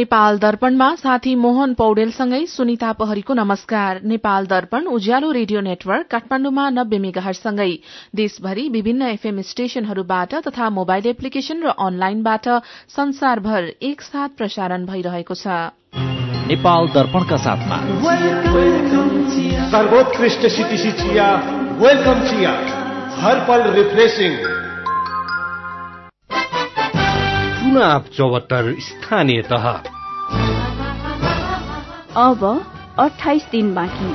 नेपाल दर्पणमा साथी मोहन पौडेलसँगै सुनिता पहरीको नमस्कार। नेपाल दर्पण उज्यालो रेडियो नेटवर्क काठमाण्डुमा 90 मेगाहर्जसँगै देशभरि विभिन्न एफएम स्टेशनहरूबाट तथा मोबाइल एप्लिकेशन र अनलाइनबाट संसारभर एकसाथ प्रसारण भइरहेको छ। नेपाल दर्पणका साथमा सर्वोत्कृष्ट सिटिसी चिया, वेलकम चिया, हर पल रिफ्रेशिंग। चुनाव 74 स्थानीय तह, अब 28 दिन बाँकी।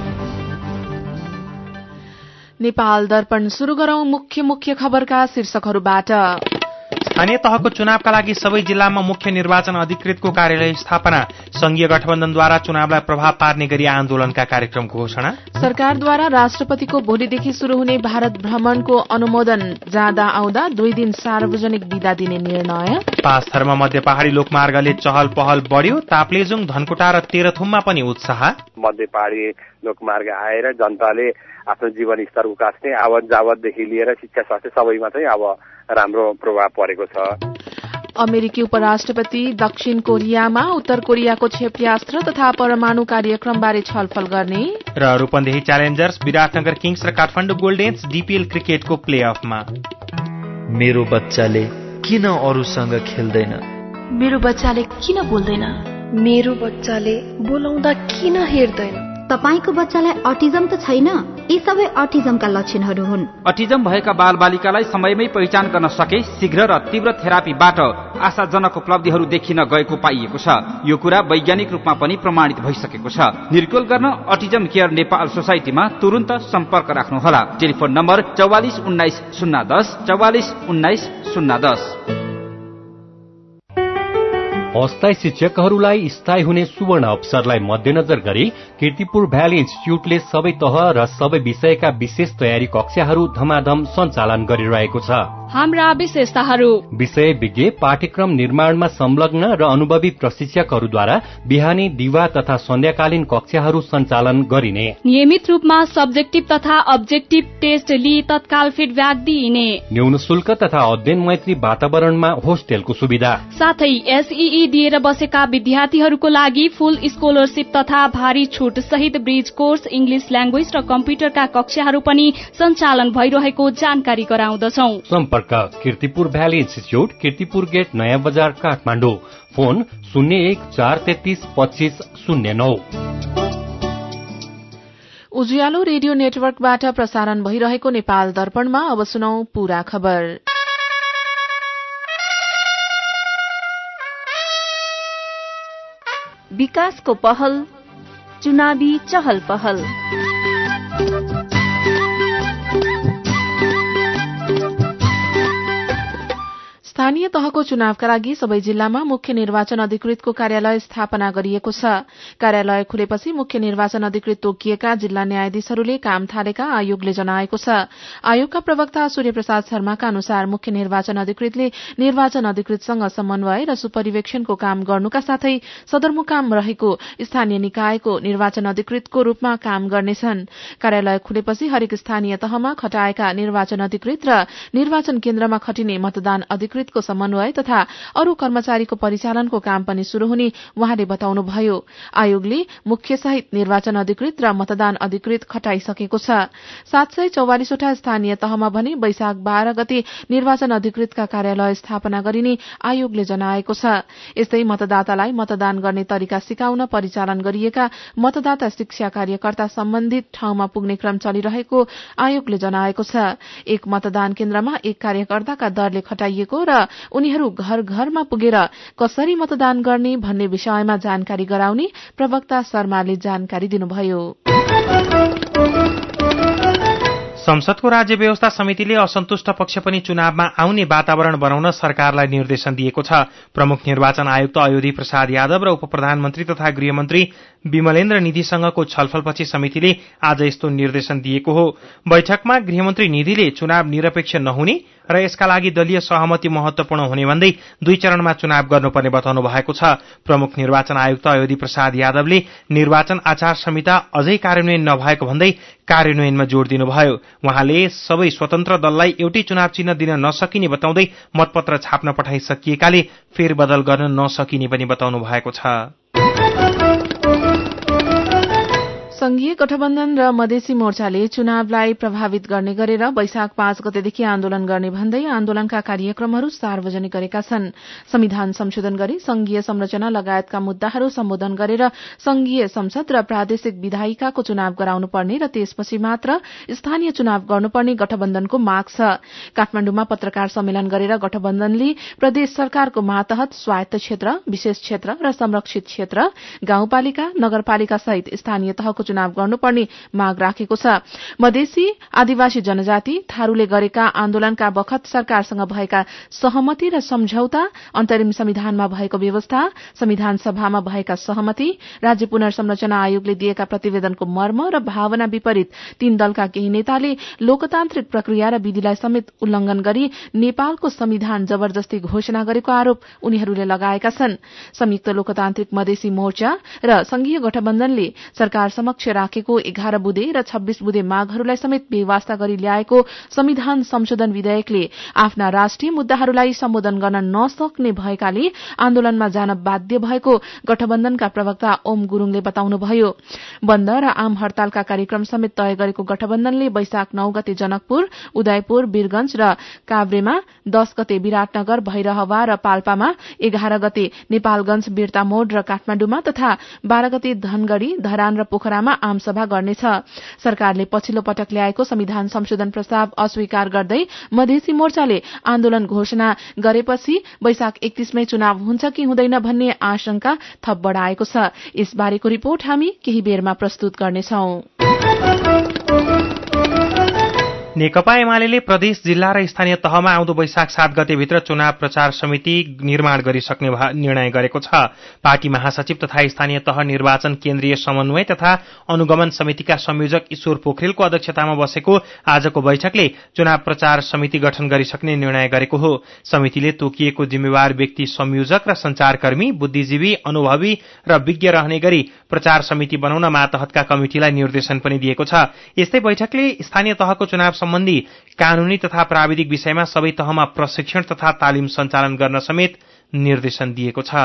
नेपाल दर्पण शुरू गरौं मुख्य खबरका शीर्षकहरूबाट। स्थानीय तहको चुनावका लागि सबै जिल्लामा मुख्य निर्वाचन अधिकृतको कार्यालय स्थापना, संघीय गठबन्धनद्वारा चुनावलाई प्रभाव पार्ने गरी आन्दोलनका कार्यक्रमको घोषणा, सरकारद्वारा राष्ट्रपतिको भोलिदेखि शुरू हुने भारत भ्रमणको अनुमोदन, जाँदा आउँदा 2 दिन सार्वजनिक बिदा दिने निर्णय, पाँचथरमा मध्य पहाड़ी लोकमार्गले चहल पहल बढ्यो, ताप्लेजुङ, धनकुटा र तेह्रथुममा पनि उत्साह, मध्य पहाड़ी लोकमार्ग आएर जनताले आफ्नो जीवन स्तर उकास्ने, आवत जावतदेखि लिएर शिक्षा स्वास्थ्य सबैमा चाहिँ अब राम्रो प्रभाव परेको छ। अमेरिकी उपराष्ट्रपति दक्षिण कोरियामा उत्तर कोरियाको क्षेप्यास्त्र तथा परमाणु कार्यक्रमबारे छलफल गर्ने र रूपन्देही च्यालेन्जर्स, विराटनगर किङ्स र काठमाडौँ गोल्डेन्स डिपिएल क्रिकेटको प्ले अफमा। मेरो बच्चाले किन अरूसँग खेल्दैन? मेरो बच्चाले किन बोल्दैन? मेरो बच्चाले बोलाउँदा किन हेर्दैन? तपाईको बच्चालाई अटिजम त छैन? यी सबै अटिजमका लक्षणहरू हुन्। अटिजम भएका बालबालिकालाई समयमै पहिचान गर्न सके शीघ्र र तीव्र थेरापीबाट आशाजनक उपलब्धिहरू देखिन गएको पाइएको छ। यो कुरा वैज्ञानिक रूपमा पनि प्रमाणित भइसकेको छ। निर्क्युल गर्न अटिजम केयर नेपाल सोसाइटीमा तुरुन्त सम्पर्क राख्नुहोला। Telephone number 44 19 010 44 19 010। अस्थायी शिक्षकहरूलाई स्थायी हुने सुवर्ण अवसरलाई मध्यनजर गरी कीर्तिपुर भ्याली इन्स्टिच्युटले सबै तह र सबै विषयका विशेष तयारी कक्षाहरू धमाधम सञ्चालन गरिरहेको छ। हाम्रा विशेषताहरू: विषय विज्ञ पाठ्यक्रम निर्माणमा संलग्न र अनुभवी प्रशिक्षकहरूद्वारा बिहानी, दिवा तथा सन्ध्याकालीन कक्षाहरू सञ्चालन गरिने, नियमित रूपमा सब्जेक्टिभ तथा अब्जेक्टिभ टेस्ट लिई तत्काल फिडब्याक दिइने, न्यून शुल्क तथा अध्ययन मैत्री वातावरणमा होस्टेलको सुविधा, साथै एसईई दिएर बसेका विद्यार्थीहरूको लागि फुल स्कोलरशिप तथा भारी छुट सहित ब्रिज कोर्स, इंग्लिश ल्याङ्ग्वेज र कम्प्युटरका कक्षाहरू पनि सञ्चालन भइरहेको जानकारी गराउँदछौ। सम्पर्क Kirtipur valley institute, Kirtipur gate, Naya Bazar, Kathmandu. Phone 014332 2509। Ujyaalo radio नेटवर्कबाट प्रसारण भइरहेको नेपाल दर्पणमा अब सुनौ पूरा खबर। विकासको पहल, चुनावी चहल पहल। स्थानीय तहको चुनावका लागि सबै जिल्लामा मुख्य निर्वाचन अधिकृतको कार्यालय स्थापना गरिएको छ। कार्यालय खुलेपछि मुख्य निर्वाचन अधिकृत तोकिएका जिल्ला न्यायाधीशहरूले काम थालेका आयोगले जनाएको छ। आयोगका प्रवक्ता सूर्यप्रसाद शर्माका अनुसार मुख्य निर्वाचन अधिकृतले निर्वाचन अधिकृतसँग समन्वय र सुपरिवेक्षणको काम गर्नुका साथै सदरमुकाम रहेको स्थानीय निकायको निर्वाचन अधिकृतको रूपमा काम गर्नेछन्। कार्यालय खुलेपछि हरेक स्थानीय तहमा खटाएका निर्वाचन अधिकृत र निर्वाचन केन्द्रमा खटिने मतदान अधिकृत को समन्वय तथा अरू कर्मचारीको परिचालनको काम पनि शुरू हुने उहाँले बताउनुभयो। आयोगले मुख्य सहित निर्वाचन अधिकृत र मतदान अधिकृत खटाइसकेको छ। 744 वटा स्थानीय तहमा भने वैशाख 12 गते निर्वाचन अधिकृतका कार्यालय स्थापना गरिने आयोगले जनाएको छ। यस्तै मतदातालाई मतदान गर्ने तरिका सिकाउन परिचालन गरिएका मतदाता शिक्षा कार्यकर्ता सम्बन्धित ठाउँमा पुग्ने क्रम चलिरहेको आयोगले जनाएको छ। एक मतदान केन्द्रमा एक कार्यकर्ताका दरले खटाइएको र उनीहरू घर घरमा पुगेर कसरी मतदान गर्ने भन्ने विषयमा जानकारी गराउने प्रवक्ता शर्माले जानकारी दिनुभयो। संसदको राज्य व्यवस्था समितिले असन्तुष्ट पक्ष पनि चुनावमा आउने वातावरण बनाउन सरकारलाई निर्देशन दिएको छ। प्रमुख निर्वाचन आयुक्त अयोधी प्रसाद यादव र उपप्रधानमन्त्री तथा गृहमन्त्री विमलेन्द्र निधिसँगको छलफलपछि समितिले आज यस्तो निर्देशन दिएको हो। बैठकमा गृहमन्त्री निधिले चुनाव निरपेक्ष नहुने र यसका लागि दलीय सहमति महत्वपूर्ण हुने भन्दै 2 चरणमा चुनाव गर्नुपर्ने बताउनु भएको छ। प्रमुख निर्वाचन आयुक्त अयोधी प्रसाद यादवले निर्वाचन आचार संहिता अझै कार्यान्वयन नभएको भन्दै कार्यान्वयनमा जोड़ दिनुभयो। उहाँले सबै स्वतन्त्र दललाई एउटै चुनाव चिन्ह दिन नसकिने बताउँदै मतपत्र छाप्न पठाइसकिएकाले फेरबदल गर्न नसकिने पनि बताउनु भएको छ। संघीय गठबन्धन र मधेसी मोर्चाले चुनावलाई प्रभावित गर्ने गरेर वैशाख 5 गतेदेखि आन्दोलन गर्ने भन्दै आन्दोलनका कार्यक्रमहरू सार्वजनिक गरेका छन्। संविधान संशोधन गरी संघीय संरचना लगायतका मुद्दाहरू सम्बोधन गरेर संघीय संसद र प्रादेशिक विधायिकाको चुनाव गराउनुपर्ने र त्यसपछि मात्र स्थानीय चुनाव गर्नुपर्ने गठबन्धनको माग छ। काठमाण्डुमा पत्रकार सम्मेलन गरेर गठबन्धनले प्रदेश सरकारको मातहत स्वायत्त क्षेत्र, विशेष क्षेत्र र संरक्षित क्षेत्र, गाउँपालिका, नगरपालिका सहित स्थानीय तहको चुनाव गर्नुपर्ने माग राखेको छ। मधेसी आदिवासी जनजाति थारूले गरेका आन्दोलनका बखत सरकारसँग भएका सहमति र सम्झौता, अन्तरिम संविधानमा भएको व्यवस्था, संविधान सभामा भएका सहमति, राज्य पुनर्संरचना आयोगले दिएका प्रतिवेदनको मर्म र भावना विपरीत तीन दलका केही नेताले लोकतान्त्रिक प्रक्रिया र विधिलाई समेत उल्लंघन गरी नेपालको संविधान जबरजस्ती घोषणा गरेको आरोप उनीहरूले लगाएका छन्। संयुक्त लोकतान्त्रिक मधेसी मोर्चा र संघीय गठबन्धनले सरकार समक्ष राखेको 11 बुँदे र 26 बुँदे मागहरूलाई समेत बेवास्ता गरी ल्याएको संविधान संशोधन विधेयकले आफ्ना राष्ट्रिय मुद्दाहरूलाई सम्बोधन गर्न नसक्ने भएकाले आन्दोलनमा जान बाध्य भएको गठबन्धनका प्रवक्ता ओम गुरूङले बताउनुभयो। बन्द र आम हड़तालका कार्यक्रम समेत तय गरेको गठबन्धनले वैशाख 9 गते जनकपुर, उदयपुर, वीरगंज र काभ्रेमा, 10 गते विराटनगर, भैरहवा र पाल्पामा, 11 गते नेपालगंज, बिर्तामोड र काठमाण्डुमा तथा 12 गते धनगढ़ी, धरान र पोखरामा आमसभा गर्नेछ। सरकारले पछिल्लो पटक ल्याएको संविधान संशोधन प्रस्ताव अस्वीकार गर्दै मधेसी मोर्चाले आन्दोलन घोषणा गरेपछि वैशाख 31 मै चुनाव हुन्छ कि हुँदैन भन्ने आशंका थप बढ़ाएको छ। यसबारेको रिपोर्ट हामी केही बेरमा प्रस्तुत गर्नेछौं। नेकपा एमाले प्रदेश, जिल्ला र स्थानीय तहमा आउँदो वैशाख 7 गतेभित्र चुनाव प्रचार समिति निर्माण गरिसक्ने निर्णय गरेको छ। पार्टी महासचिव तथा स्थानीय तह निर्वाचन केन्द्रीय समन्वय तथा अनुगमन समितिका संयोजक ईश्वर पोखरेलको अध्यक्षतामा बसेको आजको बैठकले चुनाव प्रचार समिति गठन गरिसक्ने निर्णय गरेको हो। समितिले तोकिएको जिम्मेवार व्यक्ति, संयोजक र संचारकर्मी, बुद्धिजीवी, अनुभवी र विज्ञ रहने गरी प्रचार समिति बनाउन मातहतका कमिटिलाई निर्देशन पनि दिएको छ। यस्तै बैठकले स्थानीय तहको चुनाव सम्बन्धी कानूनी तथा प्राविधिक विषयमा सबै तहमा प्रशिक्षण तथा तालिम सञ्चालन गर्न समेत निर्देशन दिएको छ।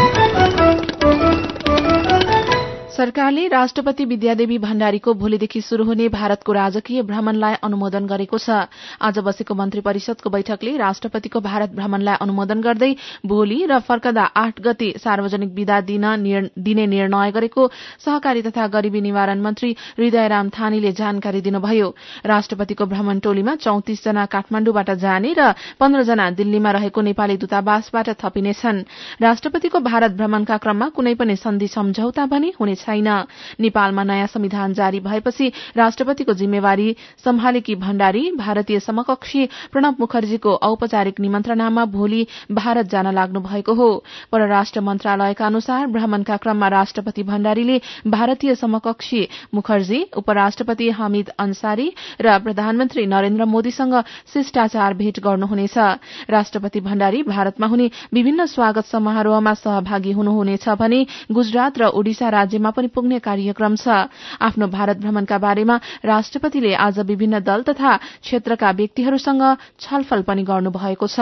सरकारले राष्ट्रपति विद्यादेवी भण्डारीको भोलिदेखि शुरू हुने भारतको राजकीय भ्रमणलाई अनुमोदन गरेको छ। आज बसेको मन्त्री परिषदको बैठकले राष्ट्रपतिको भारत भ्रमणलाई अनुमोदन गर्दै भोलि र फर्कदा 8 गते सार्वजनिक विदा दिने निर्णय गरेको सहकारी तथा गरीबी निवारण मन्त्री हृदयराम थानीले जानकारी दिनुभयो। राष्ट्रपतिको भ्रमण टोलीमा 34 जना काठमाण्डुबाट जाने र 15 जना दिल्लीमा रहेको नेपाली दूतावासबाट थपिनेछन्। राष्ट्रपतिको भारत भ्रमणका क्रममा कुनै पनि सन्धि सम्झौता पनि हुने छैन। नेपालमा नयाँ संविधान जारी भएपछि राष्ट्रपतिको जिम्मेवारी सम्हालेकी भण्डारी भारतीय समकक्षी प्रणब मुखर्जीको औपचारिक निमन्त्रणामा भोलि भारत जान लाग्नु भएको हो। परराष्ट्र मन्त्रालयका अनुसार भ्रमणका क्रममा राष्ट्रपति भण्डारीले भारतीय समकक्षी मुखर्जी, उपराष्ट्रपति हामिद अन्सारी र प्रधानमन्त्री नरेन्द्र मोदीसँग शिष्टाचार भेट गर्नुहुनेछ। राष्ट्रपति भण्डारी भारतमा हुने विभिन्न स्वागत समारोहमा सहभागी हुनुहुनेछ भने गुजरात र ओडिसा राज्यमा पनि पुग्ने कार्यक्रम छ। आफ्नो भारत भ्रमणका बारेमा राष्ट्रपतिले आज विभिन्न दल तथा क्षेत्रका व्यक्तिहरूसँग छलफल पनि गर्नुभएको छ।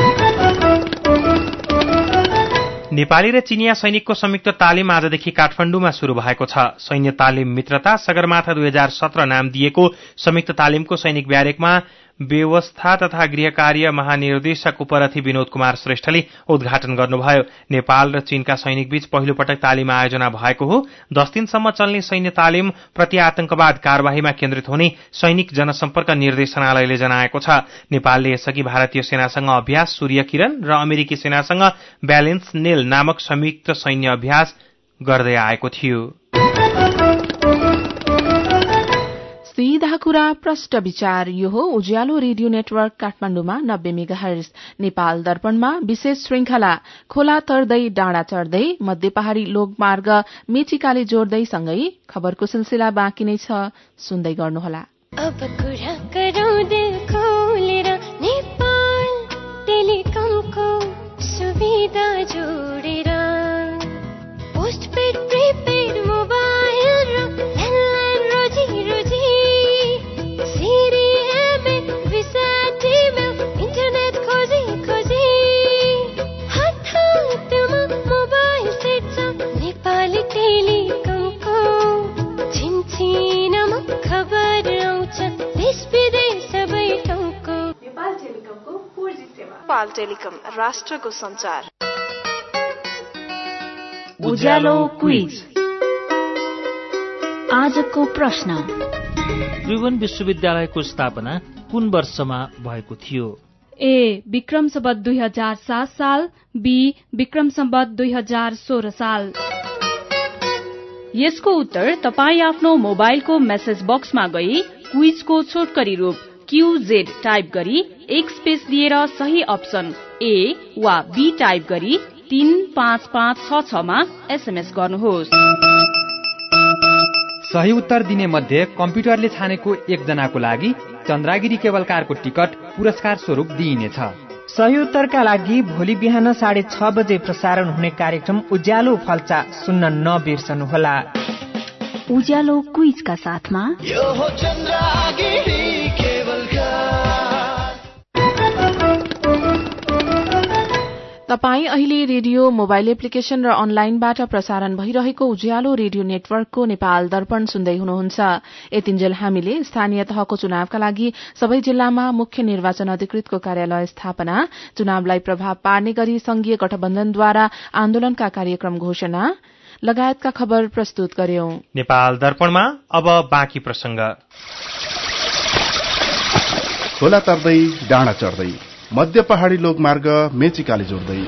नेपाली र चिनिया सैनिकको संयुक्त तालिम आजदेखि काठमाण्डुमा शुरू भएको छ। सैन्य तालिम मित्रता सगरमाथा 2017 नाम दिएको संयुक्त तालिमको सैनिक ब्यारेकमा व्यवस्था तथा गृह कार्य महानिर्देशक उपरथी विनोद कुमार श्रेष्ठले उद्घाटन गर्नुभयो। नेपाल र चीनका सैनिकबीच पहिलो पटक तालिम आयोजना भएको हो। 10 दिनसम्म चल्ने सैन्य तालिम प्रति आतंकवाद कार्यवाहीमा केन्द्रित हुने सैनिक जनसम्पर्क निर्देशनालयले जनाएको छ। नेपालले यसअघि भारतीय सेनासँग अभ्यास सूर्यकिरण र अमेरिकी सेनासँग ब्यालेन्स नेल नामक संयुक्त सैन्य अभ्यास गर्दै आएको थियो। सीधा कुरा प्रष्ट विचार, यो हो उज्यालो रेडियो नेटवर्क काठमाण्डुमा 90 मेगाहर्ज, नेपाल दर्पणमा विशेष श्रृंखला खोला तर्दै डाँडा चढ्दै मध्य पहाड़ी लोकमार्ग मेचीकाले जोड्दै सँगै खबरको सिलसिला बाँकी नै छ, सुन्दै गर्नुहोला। अब कुरा गरौँ दिल खोलेर, नेपाल टेलिकमको सुविधा जोडेर, पोस्टपेड प्रिपेड मोबाइल र ल्यान्डलाइन रोजी रोजी, नेपाल टेलिकम राष्ट्रको संचार। उज्यालो क्विज। आजको प्रश्न, त्रिभुवन विश्वविद्यालयको स्थापना कुन वर्षमा भएको थियो? ए. विक्रम सम्वत 2007 साल, बी. विक्रम सम्वत 2016 साल। यसको उत्तर तपाई आफ्नो मोबाइलको मेसेज बक्समा गई क्विजको छोटकरी रूप QZ टाइप गरी एक स्पेस दिएर सही अप्सन ए वा बी टाइप गरी 35566 मा SMS गर्नुहोस्। सही उत्तर दिने मध्ये कम्प्युटरले छानेको एकजनाको लागि चन्द्रागिरी केबल कारको टिकट पुरस्कार स्वरूप दिइनेछ। सही उत्तरका लागि भोलि बिहान 6:30 बजे प्रसारण हुने कार्यक्रम उज्यालो फल्चा सुन्न नबिर्सनुहोला। उज्यालो क्विजका साथमा तपाई अहिले रेडियो, मोबाइल एप्लिकेशन र अनलाइनबाट प्रसारण भइरहेको उज्यालो रेडियो नेटवर्कको नेपाल दर्पण सुन्दै हुनुहुन्छ। यतिन्जेल हामीले स्थानीय तहको चुनावका लागि सबै जिल्लामा मुख्य निर्वाचन अधिकृतको कार्यालय स्थापना, चुनावलाई प्रभाव पार्ने गरी संघीय गठबन्धनद्वारा आन्दोलनका कार्यक्रम घोषणा लगायतका खबर प्रस्तुत गर्यौं। नेपाल दर्पणमा अब बाँकी प्रसंग। खोला तर्दै डाँडा चढ्दै मध्य पहाड़ी लोकमार्ग मेचीकाली जोड्दै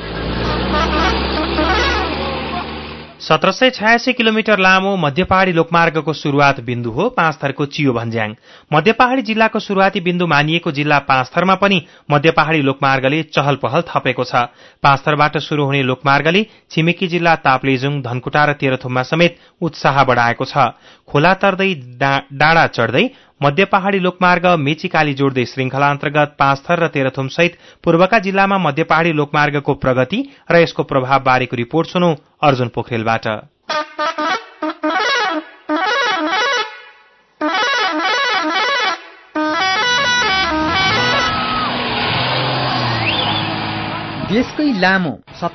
1786 किलोमिटर लामो मध्य पहाड़ी लोकमार्गको शुरूआत बिन्दु हो पाँचथरको चियो भन्ज्याङ। मध्य पहाड़ी जिल्लाको शुरूआती बिन्दु मानिएको जिल्ला पाँचथरमा पनि मध्य पहाड़ी लोकमार्गले चहल पहल थपेको छ। पाँचथरबाट शुरू हुने लोकमार्गले छिमेकी जिल्ला ताप्लेजुङ, धनकुटा र तेह्रथुममा समेत उत्साह बढ़ाएको छ। खोला तर्दै डाँडा चढ्दै मध्य पहाड़ी लोकमार्ग मेचीकाली जोड्दै श्रृंखला अन्तर्गत पाँचथर र तेह्रथुम सहित पूर्वका जिल्लामा मध्य पहाड़ी लोकमार्गको प्रगति र यसको प्रभाव बारेको रिपोर्ट सुनौ अर्जुन पोखरेलबाट। देशकै लामो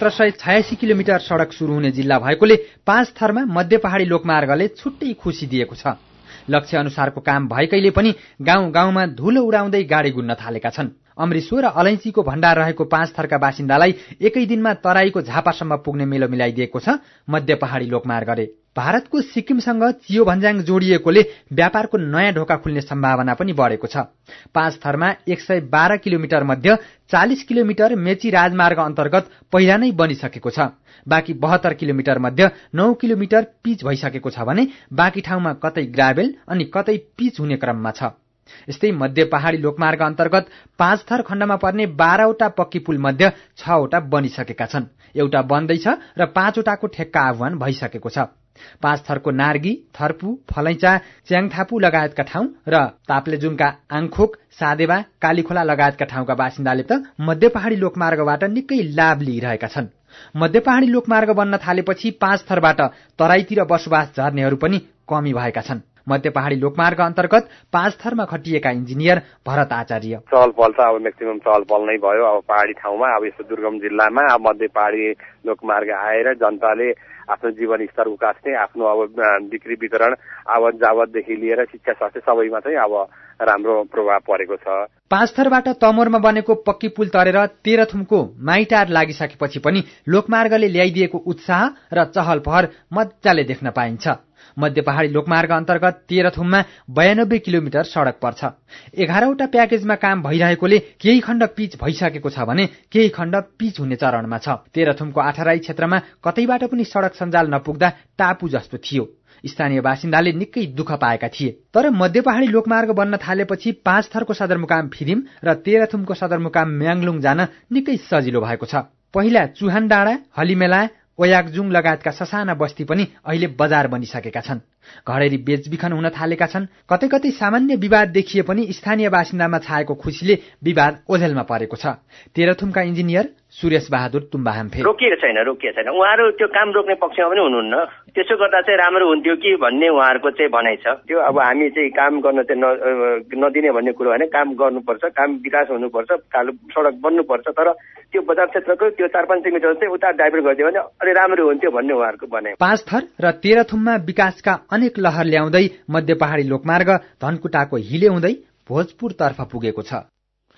1786 किलोमिटर सड़क शुरू हुने जिल्ला भएकोले पाँचथरमा मध्य पहाड़ी लोकमार्गले छुट्टै खुशी दिएको छ। लक्ष्य अनुसारको काम भएकैले पनि गाउँ गाउँमा धुलो उडाउँदै गाडी गुड्न थालेका छन्। अमृतसर र अलैँचीको भण्डार रहेको पाँचथरका बासिन्दालाई एकै दिनमा तराईको झापासम्म पुग्ने मेलो मिलाइदिएको छ मध्य पहाड़ी लोकमार्गले। भारतको सिक्किमसँग चियो भन्ज्याङ जोडिएकोले व्यापारको नयाँ ढोका खुल्ने सम्भावना पनि बढेको छ। पाँचथरमा 112 किलोमिटर मध्ये 40 किलोमिटर मेची राजमार्ग अन्तर्गत पहिला नै बनिसकेको छ। बाँकी 72 किलोमिटर मध्ये 9 किलोमिटर पिच भइसकेको छ भने बाँकी ठाउँमा कतै ग्राभेल अनि कतै पिच हुने क्रममा छ। यस्तै मध्य पहाड़ी लोकमार्ग अन्तर्गत पाँचथर खण्डमा पर्ने 12 वटा पक्की पुल मध्ये 6 वटा बनिसकेका छन्। एउटा बन्दैछ र 5 वटाको ठेक्का आह्वान भइसकेको छ। पाँचथरको नार्गी, थर्पु, फलैचा, च्याङथापु लगायतका ठाउँ र ताप्लेजुङका आङखोक, सादेवा, कालीखोला लगायतका ठाउँका बासिन्दाले त मध्य पहाड़ी लोकमार्गबाट निकै लाभ लिइरहेका छन्। मध्य पहाड़ी लोकमार्ग बन्न थालेपछि पाँचथरबाट तराईतिर बसोबास झर्नेहरू पनि कमी भएका छन्। मध्य पहाड़ी लोकमार्ग अन्तर्गत पाँचथरमा खटिएका इन्जिनियर भरत आचार्य। चहल पहल त अब म्याक्सिमम चहल पहल नै भयो। अब पहाड़ी ठाउँमा अब यस्तो दुर्गम जिल्लामा अब मध्य पहाड़ी लोकमार्ग आएर जनताले आफ्नो जीवन स्तर उकास्ने, आफ्नो अब बिक्री वितरण, आवत जावतदेखि लिएर शिक्षा स्वास्थ्य सबैमा चाहिँ अब राम्रो प्रभाव परेको छ। पाँचथरबाट तमोरमा बनेको पक्की पुल तरेर तेह्रथुमको माइटार लागिसकेपछि पनि लोकमार्गले ल्याइदिएको उत्साह र चहल पहल मजाले देख्न पाइन्छ। मध्य पहाड़ी लोकमार्ग अन्तर्गत तेह्रथुममा 92 किलोमिटर सड़क पर्छ। 11 वटा प्याकेजमा काम भइरहेकोले केही खण्ड पिच भइसकेको छ भने केही खण्ड पिच हुने चरणमा छ। तेह्रथुमको आठराई क्षेत्रमा कतैबाट पनि सड़क सञ्जाल नपुग्दा टापु जस्तो थियो। स्थानीय बासिन्दाले निकै दुःख पाएका थिए। तर मध्य पहाड़ी लोकमार्ग बन्न थालेपछि पाँचथरको सदरमुकाम फिरिम र तेह्रथुमको सदरमुकाम म्याङलुङ जान निकै सजिलो भएको छ। पहिला चुहान डाँडा, हलिमेला, ओयाकजुङ लगायतका ससाना बस्ती पनि अहिले बजार बनिसकेका छन्। घडेरी बेचबिखन हुन थालेका छन्। कतै कतै सामान्य विवाद देखिए पनि स्थानीय बासिन्दामा छाएको खुसीले विवाद ओझेलमा परेको छ। तेह्रथुमका इन्जिनियर सुरेश बहादुर तुम्बाहाम्फे। रोकिएको छैन। उहाँहरू त्यो काम रोक्ने पक्षमा पनि हुनुहुन्न। त्यसो गर्दा चाहिँ राम्रो हुन्थ्यो कि भन्ने उहाँहरूको चाहिँ भनाइ छ। त्यो अब हामी चाहिँ काम गर्न चाहिँ नदिने भन्ने कुरो होइन। काम गर्नुपर्छ, काम विकास हुनुपर्छ, कालो सडक बन्नुपर्छ। तर त्यो बजार क्षेत्रको त्यो 4-5 मिटर चाहिँ उता डाइभर्ट गरिदियो भने अलि राम्रो हुन्थ्यो भन्ने उहाँहरूको भनाइ। पाँचथर र तेह्रथुममा विकासका अनेक लहर ल्याउँदै मध्य पहाड़ी लोकमार्ग धनकुटाको हिले हुँदै भोजपुरतर्फ पुगेको छ।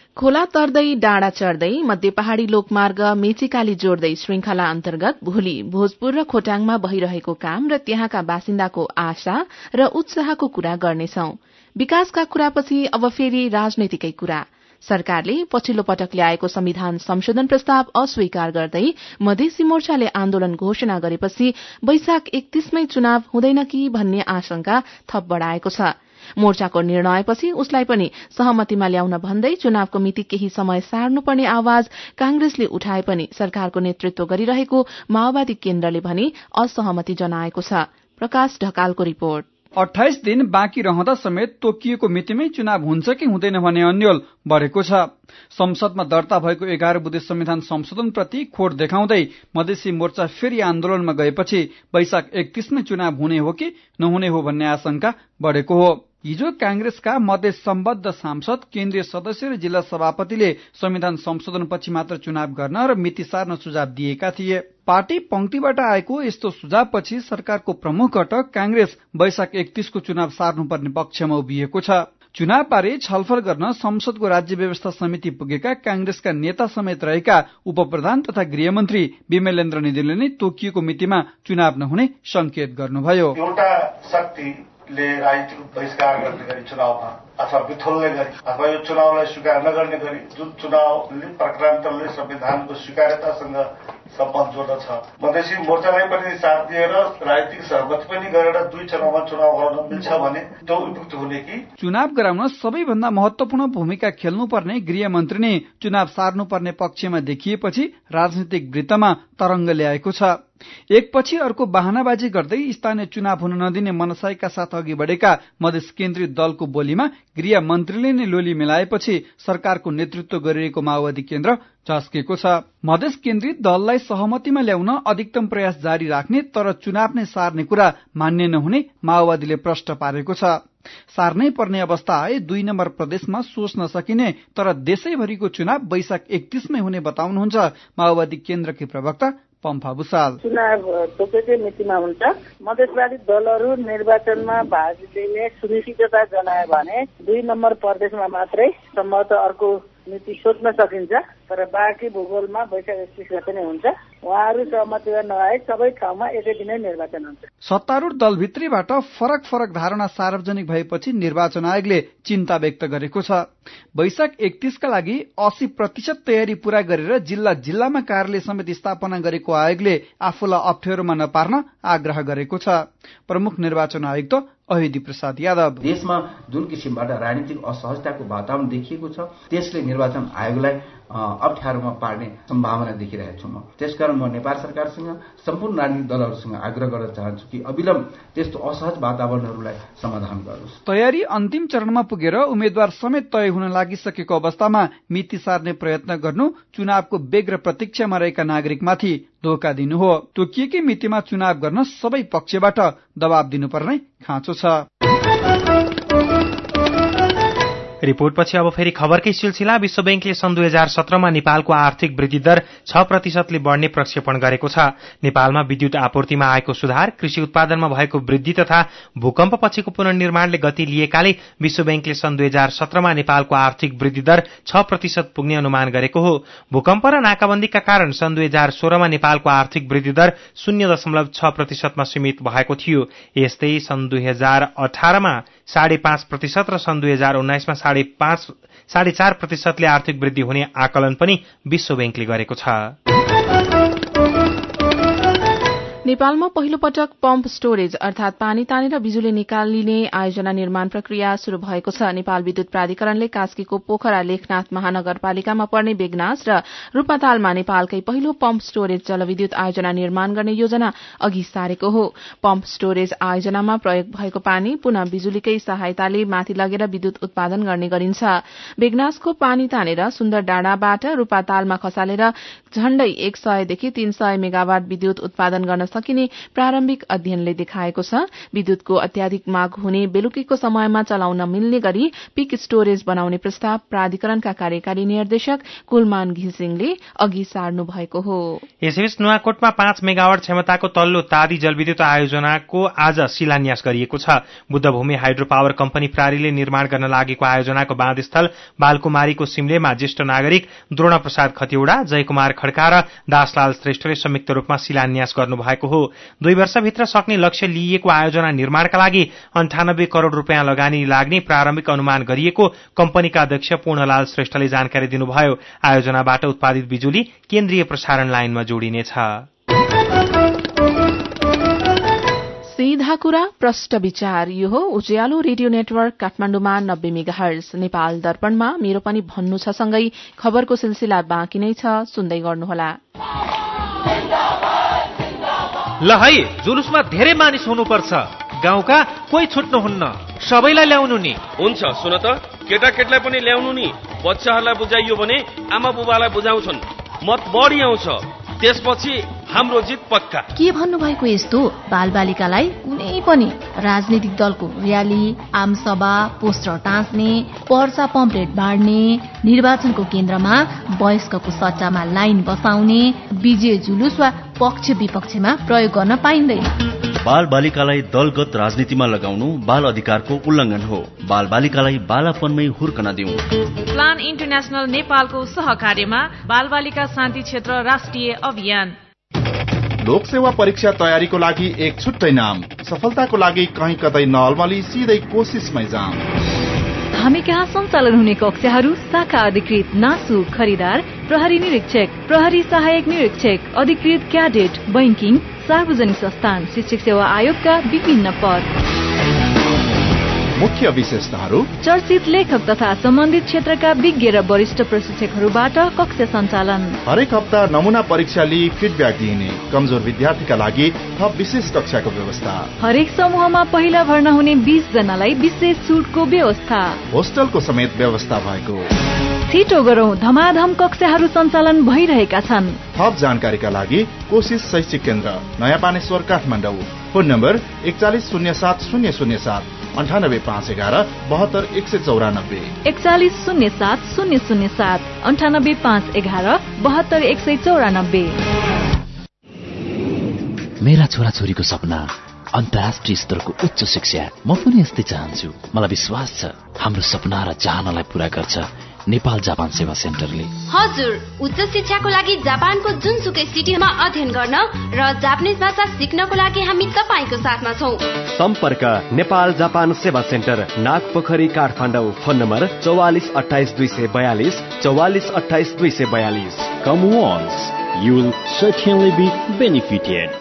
खोला तर्दै डाँडा चढ्दै मध्य पहाड़ी लोकमार्ग मेचीकाली जोड्दै श्रृंखला अन्तर्गत भोलि भोजपुर र खोटाङमा भइरहेको काम र त्यहाँका बासिन्दाको आशा र उत्साहको कुरा गर्नेछौं। विकासका कुरापछि अब फेरि राजनैतिकै कुरा। सरकारले पछिल्लो पटक ल्याएको संविधान संशोधन प्रस्ताव अस्वीकार गर्दै मधेसी मोर्चाले आन्दोलन घोषणा गरेपछि वैशाख 31मै चुनाव हुँदैन कि भन्ने आशंका थप बढ़ाएको छ। मोर्चाको निर्णयपछि उसलाई पनि सहमतिमा ल्याउन भन्दै चुनावको मिति केही समय सार्नुपर्ने आवाज कांग्रेसले उठाए पनि सरकारको नेतृत्व गरिरहेको माओवादी केन्द्रले भने असहमति जनाएको छ। प्रकाश ढकालको रिपोर्ट। 28 दिन बाँकी रहँदा समेत तोकिएको मितिमै चुनाव हुन्छ कि हुँदैन भन्ने अन्यल बढ़ेको छ। संसदमा दर्ता भएको 11 बुँदे संविधान संशोधनप्रति खोट देखाउँदै मधेसी मोर्चा फेरि आन्दोलनमा गएपछि वैशाख 31मै चुनाव हुने हो कि नहुने हो भन्ने आशंका बढ़ेको हो। हिजो कांग्रेसका मधेस सम्बद्ध सांसद, केन्द्रीय सदस्य र जिल्ला सभापतिले संविधान संशोधनपछि मात्र चुनाव गर्न र मिति सार्न सुझाव दिएका थिए। पार्टी पंक्तिबाट आएको यस्तो सुझावपछि सरकारको प्रमुख घटक कांग्रेस वैशाख 31 को चुनाव सार्नुपर्ने पक्षमा उभिएको छ। चुनावबारे छलफल गर्न संसदको राज्य व्यवस्था समिति पुगेका कांग्रेसका नेता समेत रहेका उपप्रधान तथा गृहमन्त्री विमलेन्द्र निधिले नै तोकिएको मितिमा चुनाव नहुने संकेत गर्नुभयो। एउटा शक्तिले राजनीतिक बहिष्कार गर्ने गरी चुनावमा अथवा बिथोल्ने गरी अथवा यो चुनावलाई स्वीकार नगर्ने गरी जुन चुनावले प्रक्रान्तरले संविधानको स्वीकार्यतासँग सम्बन्ध जोड्दछ, मधेसी मोर्चालाई पनि साथ दिएर राजनीतिक सहमति पनि गरेर 2 चरणमा चुनाव गर्न मिल्छ भने त्यो उपयुक्त हुने कि? चुनाव गराउन सबैभन्दा महत्वपूर्ण भूमिका खेल्नुपर्ने गृहमन्त्री नै चुनाव सार्नुपर्ने पक्षमा देखिएपछि राजनीतिक वृत्तमा तरंग ल्याएको छ। एकपछि अर्को बहानाबाजी गर्दै स्थानीय चुनाव हुन नदिने मनसायका साथ अघि बढेका मधेस केन्द्रीय दलको बोलीमा गृह मन्त्रीले नै लोली मिलाएपछि सरकारको नेतृत्व गरिरहेको माओवादी केन्द्र झस्केको छ। मधेस केन्द्रीय दललाई सहमतिमा ल्याउन अधिकतम प्रयास जारी राख्ने तर चुनाव नै सार्ने कुरा मान्य नहुने माओवादीले प्रश्न पारेको छ। सार्नै पर्ने अवस्था आए 2 नम्बर प्रदेशमा सोच्न सकिने तर देशैभरिको चुनाव वैशाख 31मै हुने बताउनुहुन्छ माओवादी केन्द्रकी प्रवक्ता पम्फा भुसाल। चुनाव तोकेकै मितिमा हुन्छ। मधेसवादी दलहरू निर्वाचनमा भाग लिने सुनिश्चितता जनाए भने 2 नम्बर प्रदेशमा मात्रै सम्भवतः अर्को नीति सोच्न सकिन्छ, तर बाँकी भूगोलमा वैशाख 31 गते नै हुन्छ। उहाँहरू सहमतिमा नआए सबै ठाउँमा एकै दिनै निर्वाचन हुन्छ। सत्तारूढ दलभित्रैबाट फरक फरक धारणा सार्वजनिक भएपछि निर्वाचन आयोगले चिन्ता व्यक्त गरेको छ। वैशाख 31 का लागि 80% तयारी पूरा गरेर जिल्ला जिल्लामा कार्यालय समेत स्थापना गरेको आयोगले आफूलाई अप्ठ्यारोमा नपार्न आग्रह गरेको छ। प्रमुख निर्वाचन आयुक्त अहिदी प्रसाद यादव, देशमा जुन किसिमबाट राजनीतिक असहजताको वातावरण देखिएको छ त्यसले निर्वाचन आयोगलाई अप्ठ्यारोमा पार्ने सम्भावना देखिरहेको छु म। त्यसकारण म नेपाल सरकारसँग सम्पूर्ण राजनीतिक दलहरूसँग आग्रह गर्न चाहन्छु कि अविलम्ब त्यस्तो असहज वातावरणहरूलाई समाधान गर्नुहोस्। तयारी अन्तिम चरणमा पुगेर उम्मेद्वार समेत तय हुन लागिसकेको अवस्थामा मिति सार्ने प्रयत्न गर्नु चुनावको वेग र प्रतीक्षामा रहेका नागरिकमाथि धोका दिनु हो। तोकिएकै मितिमा चुनाव गर्न सबै पक्षबाट दबाव दिनुपर्ने खाँचो छ। रिपोर्टपछि अब फेरि खबरकै सिलसिला। विश्व बैंकले सन् 2017मा नेपालको आर्थिक वृद्धि दर 6% बढ्ने प्रक्षेपण गरेको छ। नेपालमा विद्युत आपूर्तिमा आएको सुधार, कृषि उत्पादनमा भएको वृद्धि तथा भूकम्पपछिको पुनर्निर्माणले गति लिएकाले विश्व बैंकले सन् 2017मा नेपालको आर्थिक वृद्धि दर 6% पुग्ने अनुमान गरेको हो। भूकम्प र नाकाबन्दीका कारण सन् 2016मा नेपालको आर्थिक वृद्धि दर 0.6%मा सीमित भएको थियो। यस्तै सन् 2018मा 5.5% र सन् 2019मा 4.5% आर्थिक वृद्धि हुने आकलन पनि विश्व बैंकले गरेको छ। नेपालमा पहिलो पटक पम्प स्टोरेज अर्थात पानी तानेर बिजुली निकालिने आयोजना निर्माण प्रक्रिया शुरू भएको छ। नेपाल विद्युत प्राधिकरणले कास्कीको पोखरा लेखनाथ महानगरपालिकामा पर्ने बेगनास र रूपातालमा नेपालकै पहिलो पम्प स्टोरेज जलविद्युत आयोजना निर्माण गर्ने योजना अघि सारेको हो। पम्प स्टोरेज आयोजनामा प्रयोग भएको पानी पुनः बिजुलीकै सहायताले माथि लगेर विद्युत उत्पादन गर्ने गरिन्छ। बेगनासको पानी तानेर सुन्दर डाँडाबाट रूपातालमा खसालेर झण्डै 100 देखि 300 मेगावाट विद्युत उत्पादन गर्न सकिने प्रारम्भिक अध्ययनले देखाएको छ। विद्युतको अत्याधिक माग हुने बेलुकीको समयमा चलाउन मिल्ने गरी पीक स्टोरेज बनाउने प्रस्ताव प्राधिकरणका कार्यकारी निर्देशक कुलमान घिसिङले अघि सार्नु भएको हो। यसैबीच नुवाकोटमा 5 मेगावाट क्षमताको तल्लो तादी जलविद्युत आयोजनाको आज शिलान्यास गरिएको छ। बुद्धभूमि हाइड्रो पावर कम्पनी प्रारीले निर्माण गर्न लागेको आयोजनाको बाँधस्थल बालकुमारीको सिमलेमा ज्येष्ठ नागरिक द्रोण प्रसाद खतिवड़ा, जयकुमार खड्का र दासलाल श्रेष्ठले संयुक्त रूपमा शिलान्यास गर्नुभएको हो। 2 वर्षभित्र सक्ने लक्ष्य लिइएको आयोजना निर्माणका लागि 98 करोड़ रुपियाँ लगानी लाग्ने प्रारम्भिक अनुमान गरिएको कम्पनीका अध्यक्ष पूर्णलाल श्रेष्ठले जानकारी दिनुभयो। आयोजनाबाट उत्पादित बिजुली केन्द्रीय प्रसारण लाइनमा जोडिनेछ। सीधा कुरा प्रष्ट विचार, यो हो उज्यालो रेडियो नेटवर्क काठमाडौँमा 90 मेगाहर्ज। नेपाल दर्पणमा मेरो पनि भन्नु छ सँगै खबरको सिलसिला बाँकी नै छ, सुन्दै गर्नुहोला। ल है, जुलुसमा धेरै मानिस हुनुपर्छ, गाउँका कोही छुट्नुहुन्न, सबैलाई ल्याउनु नि। हुन्छ, सुन त, केटाकेटीलाई पनि ल्याउनु नि। बच्चाहरूलाई बुझाइयो भने आमा बुबालाई बुझाउँछन्, मत बढी आउँछ, त्यसपछि हाम्रो जित पक्का। के भन्नुभएको यस्तो? बालबालिकालाई कुनै पनि राजनीतिक दलको र्याली, आमसभा, पोस्टर टाँच्ने, पर्चा पम्पलेट बाँड्ने, निर्वाचनको केन्द्रमा वयस्कको सट्टामा लाइन बसाउने, विजय जुलुस वा पक्ष विपक्षमा प्रयोग गर्न पाइँदैन। बाल बालिकालाई दलगत राजनीतिमा लगाउनु बाल अधिकारको उल्लंघन हो। बाल बालिकालाई बालापनमै हुर्कन दिउँ। प्लान इन्टरनेशनल नेपालको सहकार्यमा बाल बालिका शान्ति क्षेत्र राष्ट्रिय अभियान। लोकसेवा परीक्षा तयारीको लागि एक छुट्टै नाम, सफलताको लागि कहीँ कतै नअल्मली सिधै कोसिसमै जाम। हामी कहाँ सञ्चालन हुने कक्षाहरू शाखा अधिकृत, नासु, खरिदार, प्रहरी निरीक्षक, प्रहरी सहायक निरीक्षक, अधिकृत क्याडेट, बैंकिङ, सार्वजनिक संस्थान, शिक्षक सेवा आयोगका विभिन्न पद। मुख्य विशेषताहरू: चर्चित लेखक तथा सम्बन्धित क्षेत्रका विज्ञ र वरिष्ठ प्रशिक्षकहरूबाट कक्षा सञ्चालन। हरेक हप्ता नमूना परीक्षा लिई फिडब्याक दिइने, कमजोर विद्यार्थीका लागि थप विशेष कक्षाको व्यवस्था। हरेक समूहमा पहिला भर्ना हुने 20 जनालाई विशेष छुटको व्यवस्था। होस्टलको समेत व्यवस्था भएको। छिटो गरौं, धमाधम कक्षाहरू सञ्चालन भइरहेका छन्। थप जानकारीका लागि कोशिश शैक्षिक केन्द्र, नयाँ पानेश्वर, काठमाडौँ। Phone number 4107 98511 72194, 4107 007 98511 72194। मेरा छोराछोरीको सपना अन्तर्राष्ट्रिय स्तरको उच्च शिक्षा। म पनि यस्तै चाहन्छु। मलाई विश्वास छ हाम्रो सपना र चाहनालाई पूरा गर्छ नेपाल जापान सेवा सेन्टरले। हजुर, उच्च शिक्षाको लागि जापानको जुनसुकै सिटीमा अध्ययन गर्न र जापानिज भाषा सिक्नको लागि हामी तपाईको साथमा छौं। सम्पर्क Nepal Japan Seva centre, Nagpokhari, Kathmandu. Phone number 44 28 242 44 28 242। Come once, you will certainly be benefited.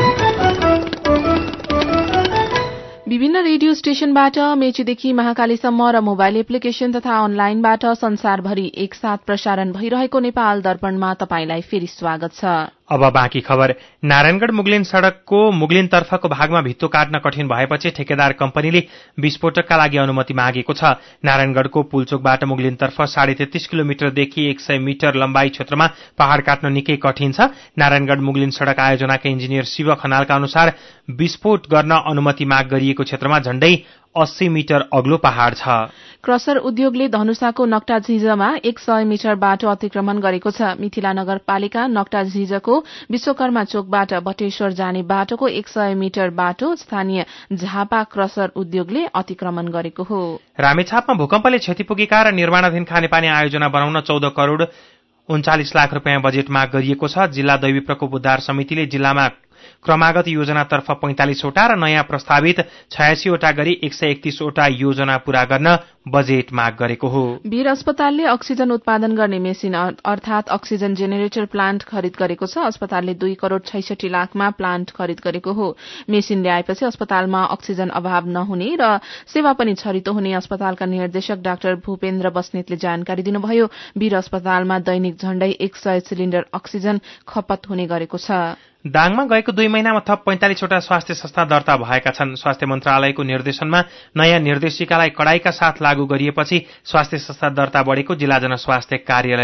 विभिन्न रेडियो स्टेशनबाट मेचीदेखि महाकालीसम्म र मोबाइल एप्लिकेशन तथा अनलाइनबाट संसारभरि एकसाथ प्रसारण भइरहेको नेपाल दर्पणमा तपाईंलाई फेरि स्वागत छ। अब बाँकी खबर। नारायणगढ़ मुगलिन सड़कको मुगलिन तर्फको भागमा भित्तो काट्न कठिन भएपछि ठेकेदार कम्पनीले विस्फोटकका लागि अनुमति मागेको छ। नारायणगढ़को पुलचोकबाट मुगलिन तर्फ 33.5 किलोमिटरदेखि 100 मिटर लम्बाई क्षेत्रमा पहाड़ काट्न निकै कठिन छ। नारायणगढ़ मुगलिन सड़क आयोजनाका इन्जिनियर शिव खनालका अनुसार विस्फोट गर्न अनुमति माग गरिएको क्षेत्रमा झण्डै 80 मिटर अग्लो पहाड़ छ। क्रसर उद्योगले धनुषाको नक्टा झिजमा 100 मिटर बाटो अतिक्रमण गरेको छ। मिथिला नगरपालिका नक्टा झिजको विश्वकर्मा चोकबाट बटेश्वर जाने बाटोको 100 मिटर बाटो स्थानीय झापा क्रसर उद्योगले अतिक्रमण गरेको हो। रामेछापमा भूकम्पले क्षति पुगेका र निर्माणाधीन खानेपानी आयोजना बनाउन 14 करोड़ 39 लाख रुपियाँ बजेट माग गरिएको छ। जिल्ला दैवी प्रकोप उद्धार समितिले जिल्लामा क्रमागत योजनातर्फ 45 वटा र नयाँ प्रस्तावित 86 वटा गरी 131 वटा योजना पूरा गर्न बजेट माग गरेको हो। वीर अस्पतालले अक्सिजन उत्पादन गर्ने मेसिन अर्थात अक्सिजन जेनेरेटर प्लान्ट खरिद गरेको छ। अस्पतालले 2 करोड़ 66 लाखमा प्लान्ट खरिद गरेको हो। मेसिन ल्याएपछि अस्पतालमा अक्सिजन अभाव नहुने र सेवा पनि छरितो हुने अस्पतालका निर्देशक डाक्टर भूपेन्द्र बस्नेतले जानकारी दिनुभयो। वीर अस्पतालमा दैनिक झण्डै 100 सिलिण्डर अक्सिजन खपत हुने गरेको छ। दाङमा गएको 2 महिनामा थप 45 वटा स्वास्थ्य संस्था दर्ता भएका छन्। स्वास्थ्य मन्त्रालयको निर्देशनमा नयाँ निर्देशिकालाई कडाईका साथ लागू गरिएपछि स्वास्थ्य संस्था दर्ता बढ़ेको जिल्ला जनस्वास्थ्य कार्यालयले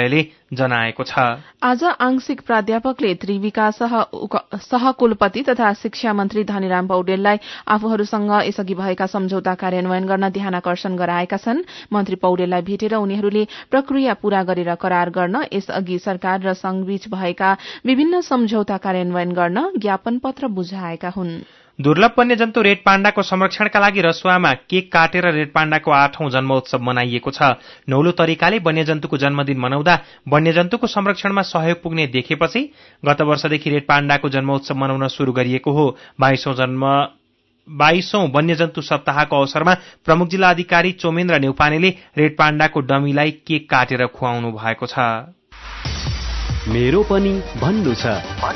जनाएको छ। आज आंशिक प्राध्यापकले त्रिविका सहकुलपति तथा शिक्षा मन्त्री धनीराम पौडेललाई आफूहरूसँग यसअघि भएका सम्झौता कार्यान्वयन गर्न ध्यानाकर्षण गराएका छन्। मन्त्री पौडेललाई भेटेर उनीहरूले प्रक्रिया पूरा गरेर करार गर्न, यसअघि सरकार र संघबीच भएका विभिन्न सम्झौता कार्यान्वयन गर्न ज्ञापन पत्र बुझाएका हुन्। दुर्लभ वन्यजन्तु रेड पाण्डाको संरक्षणका लागि रसुवामा केक काटेर रेड पाण्डाको 8औं जन्मोत्सव मनाइएको छ। नौलो तरिकाले वन्यजन्तुको जन्मदिन मनाउँदा वन्यजन्तुको संरक्षणमा सहयोग पुग्ने देखेपछि गत वर्षदेखि रेड पाण्डाको जन्मोत्सव मनाउन शुरू गरिएको हो। 22औं वन्यजन्तु सप्ताहको अवसरमा प्रमुख जिल्ला अधिकारी चोमेन्द्र नेउपानेले रेड पाण्डाको डमीलाई केक काटेर खुवाउनु भएको छ। मेरो पनि भन्नु छ।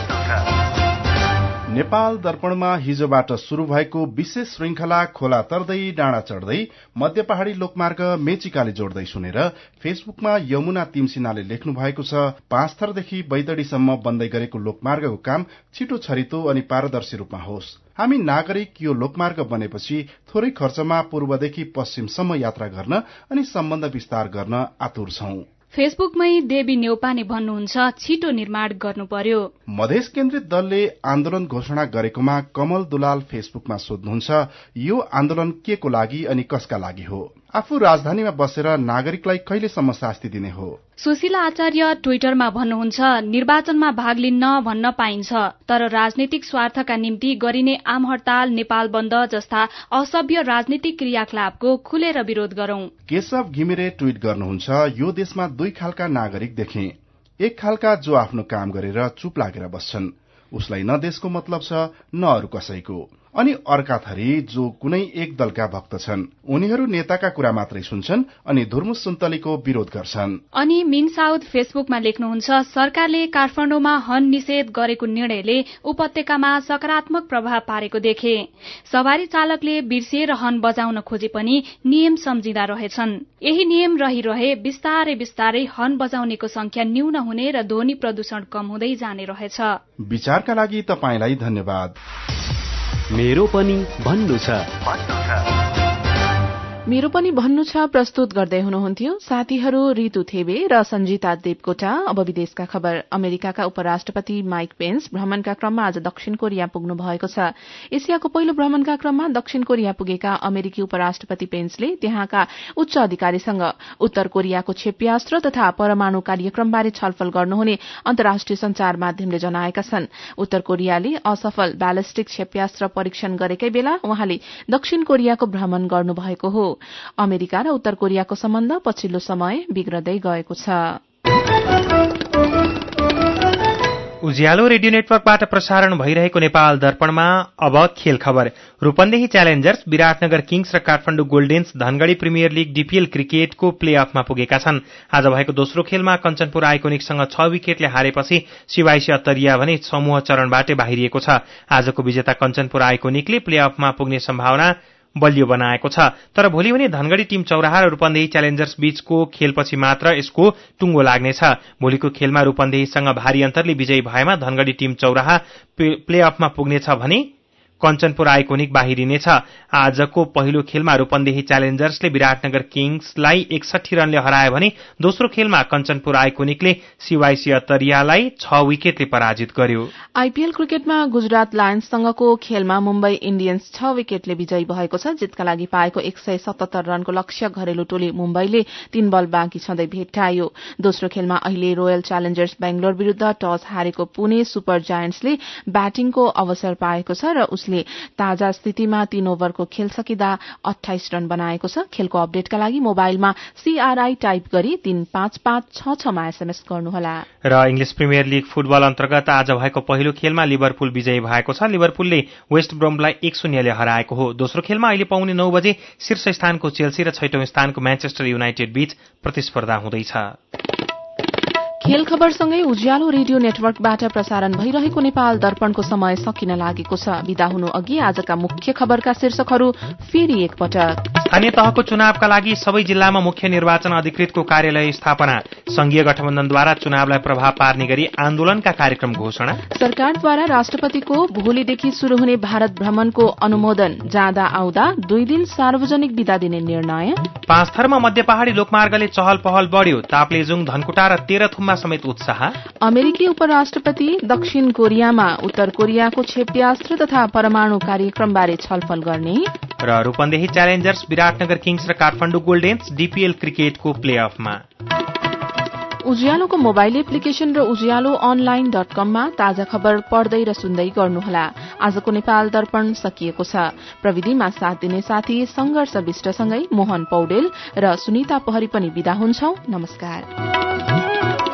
नेपाल दर्पणमा हिजोबाट शुरू भएको विशेष श्रृंखला खोला तर्दै डाँडा चढ्दै मध्य पहाड़ी लोकमार्ग मेचिकाले जोड्दै सुनेर फेसबुकमा यमुना तिमसिनाले लेख्नु भएको छ, पाँचथरदेखि बैतडीसम्म बन्दै गरेको लोकमार्गको काम छिटो छरितो अनि पारदर्शी रूपमा होस्। हामी नागरिक यो लोकमार्ग बनेपछि थोरै खर्चमा पूर्वदेखि पश्चिमसम्म यात्रा गर्न अनि सम्बन्ध विस्तार गर्न आतुर छौं। फेसबुकमै देवी नेउपाने भन्नुहुन्छ, छिटो निर्माण गर्नु पर्यो। मधेस केन्द्रित दलले आन्दोलन घोषणा गरेकोमा कमल दुलाल फेसबुकमा सोध्नुहुन्छ, यो आन्दोलन के को लागि अनि कसका लागि हो? आफू राजधानीमा बसेर नागरिकलाई कहिलेसम्म शास्ति दिने हो? सुशीला आचार्य ट्विटरमा भन्नुहुन्छ, निर्वाचनमा भाग लिन्न भन्न पाइन्छ, तर राजनीतिक स्वार्थका निम्ति गरिने आम हड़ताल, नेपाल बन्द जस्ता असभ्य राजनीतिक क्रियाकलापको खुलेर विरोध गरौं। केशव घिमिरे ट्वीट गर्नुहुन्छ, यो देशमा दुई खालका नागरिक देखे। एक खालका जो आफ्नो काम गरेर चुप लागेर बस्छन्, उसलाई न देशको मतलब छ न अरू कसैको, अनि अर्का थरी जो कुनै एक दलका भक्त छन्, उनीहरू नेताका कुरा मात्रै सुन्छन् अनि धुर्मुस सुन्तलीको विरोध गर्छन्। अनि मिन साउथ फेसबुकमा लेख्नुहुन्छ, सरकारले काठमाडौँमा हन निषेध गरेको निर्णयले उपत्यकामा सकारात्मक प्रभाव पारेको देखे। सवारी चालकले बिर्सिएर हन बजाउन खोजे पनि नियम सम्झिँदा रहेछन्। यही नियम रहिरहे बिस्तारै बिस्तारै हन बजाउनेको संख्या न्यून हुने र ध्वनि प्रदूषण कम हुँदै जाने रहेछ। विचारका लागि तपाईलाई धन्यवाद। मेरो पनि भन्नु छ। मेरो पनि भन्नु छ प्रस्तुत गर्दै हुनुहुन्थ्यो साथीहरू रितु थेबे र सञ्जिता देवकोटा। अब विदेशका खबर। अमेरिकाका उपराष्ट्रपति माइक पेन्स भ्रमणका क्रममा आज दक्षिण कोरिया पुग्नु भएको छ। एसियाको पहिलो भ्रमणका क्रममा दक्षिण कोरिया पुगेका अमेरिकी उपराष्ट्रपति पेन्सले त्यहाँका उच्च अधिकारीसँग उत्तर कोरियाको क्षेप्यास्त्र तथा परमाणु कार्यक्रमबारे छलफल गर्नुहुने अन्तर्राष्ट्रिय संचार माध्यमले जनाएका छन्। उत्तर कोरियाले असफल ब्यालिस्टिक क्षेप्यास्त्र परीक्षण गरेकै बेला उहाँले दक्षिण कोरियाको भ्रमण गर्नुभएको हो। अमेरिका र उत्तर कोरियाको सम्बन्ध पछिल्लो समय बिग्रदै गएको छ। उज्यालो रेडियो नेटवर्कबाट प्रसारण भइरहेको नेपाल दर्पणमा अब खेल खबर। रूपन्देही च्यालेन्जर्स, विराटनगर किङ्स र Kathmandu goldens Dhangadhi premier league DPL क्रिकेटको प्ले अफमा पुगेका छन्। आज भएको दोस्रो खेलमा कञ्चनपुर आइकोनिकसँग 6 विकेटले हारेपछि सिवाइसी अत्तरिया भने समूह चरणबाटै बाहिरिएको छ। आजको विजेता कञ्चनपुर आइकोनिकले प्ले अफमा पुग्ने सम्भावना बलियो बनाएको छ। तर भोलि हुने धनगढ़ी टीम चौराहा र रूपन्देही च्यालेन्जर्स बीचको खेलपछि मात्र यसको टुङ्गो लाग्नेछ। भोलिको खेलमा रूपन्देहीसँग भारी अन्तरले विजयी भएमा धनगढ़ी टीम चौराहा प्ले अफमा पुग्नेछ भने कञ्चनपुर आइकोनिक बाहिरिनेछ। आजको पहिलो खेलमा रूपन्देही च्यालेन्जर्सले विराटनगर किङ्सलाई 61 रनले हरायो भने दोस्रो खेलमा कञ्चनपुर आइकोनिकले सिवाइसी अत्तरियालाई 6 विकेटले पराजित गर्यो। आईपीएल क्रिकेटमा गुजरात लायन्ससँगको खेलमा मुम्बई इण्डियन्स 6 विकेटले विजयी भएको छ। जितका लागि पाएको 177 रनको लक्ष्य घरेलु टोली मुम्बईले 3 बल बाँकी छँदै भेट्टायो। दोस्रो खेलमा अहिले रोयल च्यालेन्जर्स बेंगलोर विरूद्ध टस हारेको पुणे सुपर जायन्ट्सले ब्याटिङको अवसर पाएको छ र उसले ताजा स्थितिमा 3 ओभरको खेल सकिँदा 28 रन बनाएको छ। खेलको अपडेटका लागि मोबाइलमा CRI टाइप गरी 35566 मा एसएमएस गर्नुहोला। र इंग्लिश प्रिमियर लीग फुटबल अन्तर्गत आज भएको पहिलो खेलमा लिभरपुल विजयी भएको छ। लिभरपुलले वेस्ट ब्रोमलाई 1-0 ले हराएको हो। दोस्रो खेलमा अहिले पाउने 9 बजे शीर्ष स्थानको चेल्सी र 6औं स्थानको म्यानचेस्टर युनाइटेड बीच प्रतिस्पर्धा हुँदैछ। खेल खबरसँगै उज्यालो रेडियो नेटवर्कबाट प्रसारण भइरहेको नेपाल दर्पणको समय सकिन लागेको छ। बिदा हुनु अघि आजका मुख्य खबरका शीर्षकहरू फेरि एकपटक। स्थानीय तहको चुनावका लागि सबै जिल्लामा मुख्य निर्वाचन अधिकृतको कार्यालय स्थापना, संघीय गठबन्धनद्वारा चुनावलाई प्रभाव पार्ने गरी आन्दोलनका कार्यक्रम घोषणा, सरकारद्वारा राष्ट्रपतिको भोलिदेखि शुरू हुने भारत भ्रमणको अनुमोदन, जाँदा आउँदा 2 दिन सार्वजनिक बिदा दिने निर्णय, 5 थरमा मध्य पहाड़ी लोकमार्गले चहल पहल बढ्यो, ताप्लेजुङ, धनकुटा र तेह्रथुममा समेत उत्साह, अमेरिकी उपराष्ट्रपति दक्षिण कोरियामा उत्तर कोरियाको क्षेप्यास्त्र तथा परमाणु कार्यक्रमबारे छलफल गर्ने र रूपन्देही च्यालेन्जर्स, विराटनगर किङ्स र काठमाडौँ गोल्डेन्स डीपीएल क्रिकेटको प्लेअफमा। उज्यालोको मोबाइल एप्लिकेशन र उज्यालो online.com-मा ताजा खबर पढ्दै र सुन्दै गर्नुहोला। आजको नेपाल दर्पण सकिएको छ। प्रविधिमा साथ दिने साथी संघर्ष विष्टसँगै मोहन पौडेल र सुनिता पहरी पनि बिदा हुन्छौ। नमस्कार।